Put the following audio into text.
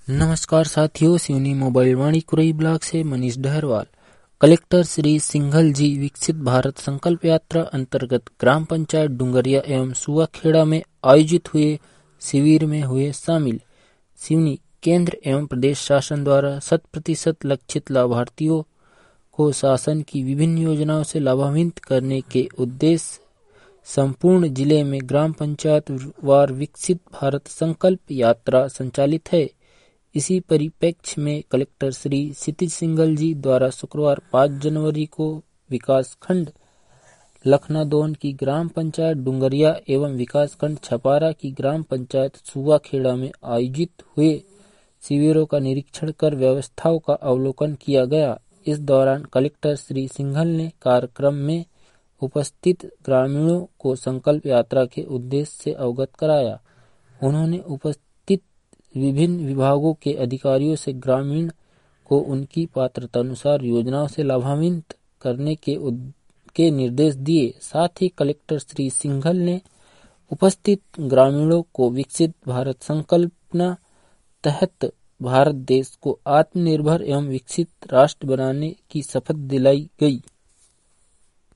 नमस्कार साथियों, Seoni mobile Vani Kurai block से मनीष डहरवाल। कलेक्टर श्री सिंघल जी विकसित भारत संकल्प यात्रा अंतर्गत ग्राम पंचायत डुंगरिया एवं सुवाखेड़ा में आयोजित हुए शिविर में हुए शामिल। सिवनी केंद्र एवं प्रदेश शासन द्वारा 100% लक्षित लाभार्थियों को शासन की विभिन्न योजनाओं से लाभान्वित करने के उद्देश्य संपूर्ण जिले में ग्राम पंचायत वार विकसित भारत संकल्प यात्रा संचालित है। इसी परिप्रेक्ष्य में कलेक्टर श्री क्षितिज सिंघल जी द्वारा शुक्रवार 5 जनवरी को विकास खंड लखनादौन की ग्राम पंचायत डुंगरिया एवं विकास खंड छपारा की ग्राम पंचायत सुवाखेड़ा में आयोजित हुए शिविरों का निरीक्षण कर व्यवस्थाओं का अवलोकन किया गया। इस दौरान कलेक्टर श्री सिंघल ने कार्यक्रम में उपस्थित ग्रामीणों को संकल्प यात्रा के उद्देश्य से अवगत कराया। उन्होंने उपस्थित विभिन्न विभागों के अधिकारियों से ग्रामीण को उनकी पात्रता अनुसार योजनाओं से लाभान्वित करने के निर्देश दिए। साथ ही कलेक्टर श्री सिंघल ने उपस्थित ग्रामीणों को विकसित भारत संकल्पना तहत भारत देश को आत्मनिर्भर एवं विकसित राष्ट्र बनाने की शपथ दिलाई गई।